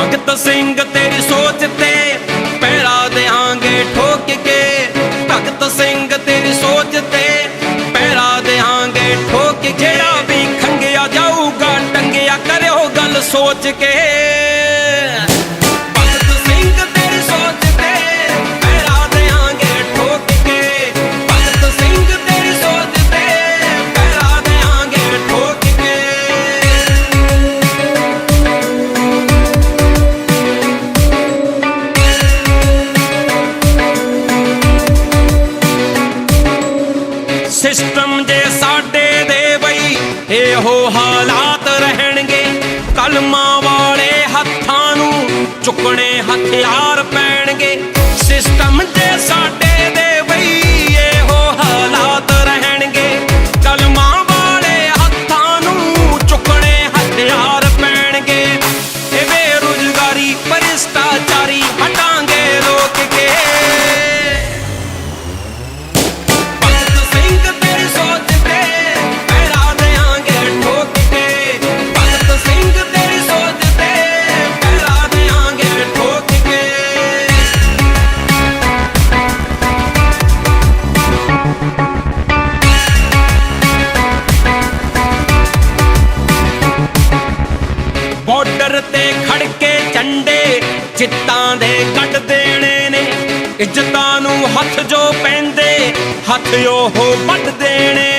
भगत सिंह तेरी सोच ते पैरा देंगे ठोक के, भगत सिंह तेरी सोच ते पैरा देंगे ठोक के। जेड़ा भी खंगिया जाऊगा टंगिया करो गल सोच के। भगत सिंह तेरी सोच ते पैरा देंगे ठोक के, भगत सिंह तेरी सोच ते पैरा देंगे ठोक के। सिस्टम जे साडे दे बई एहो हालात रहणगे, कलमा वाले हत्थां नूं चुकने हथियार पैणगे। सिस्टम जे साडे दे बई एहो हालात रहणगे, कलमा वाले हत्थां नूं चुकने हथियार पैणगे। ए बेरोजगारी भ्रिष्टाचारी हटांगे रोक के। बॉर्डर ते खड़के झंडे चित्तां दे कट देने ने, इज्जतां नूं हथ जो पैंदे हथ ओह वड्ड देने